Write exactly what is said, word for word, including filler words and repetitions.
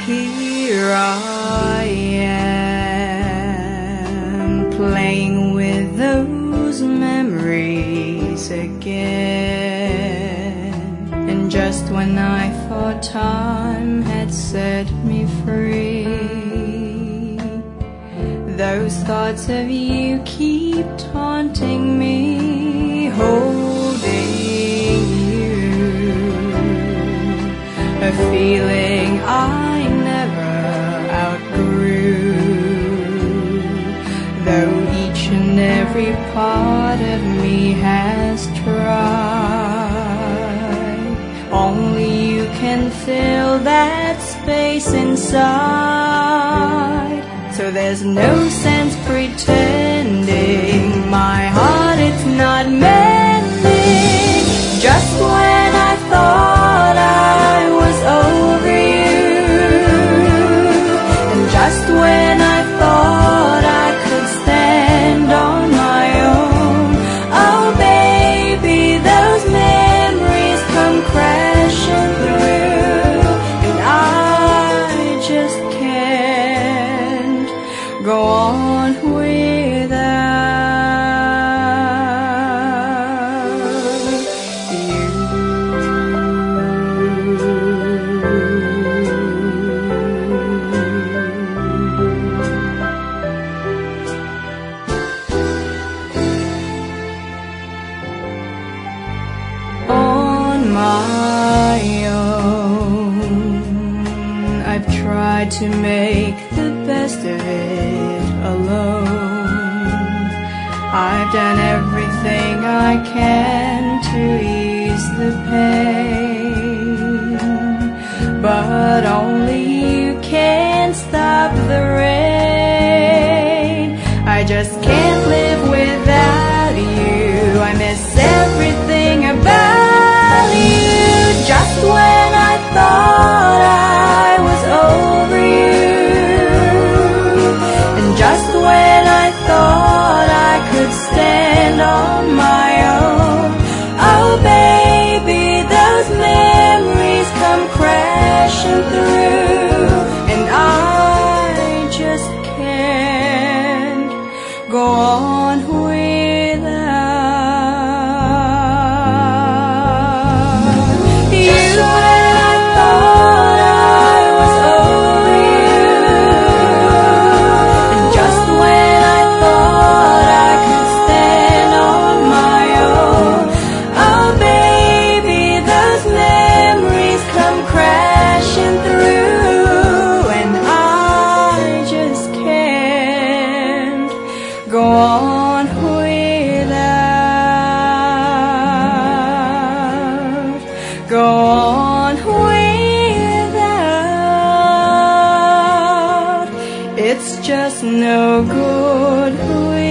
Here I am, playing with those memories again. And just when I thought time had set me free, those thoughts of you keep taunting me, holding you, a feeling I never outgrew. Though each and every part of me has tried, only you can fill that space inside. So there's no sense pretending my heart it's not mending. Just when I thought I was over you, and just when I thought I could stand on my own, oh baby, those memories come crashing through, and I just can't go on without you. On my own, I've tried to make the best of it alone. I've done everything I can to ease the pain, but only you can stop the rain. I just can't live without you. I miss everything about you. Just when I thought I was over you, and just when I thought I could stand on my own, oh baby, those memories come crashing through, and I just can't go on without you. When I thought I was over you, and just when I thought I could stand on my own, oh baby, those memories come crashing through, and I just can't go on without, go on without. It's just no good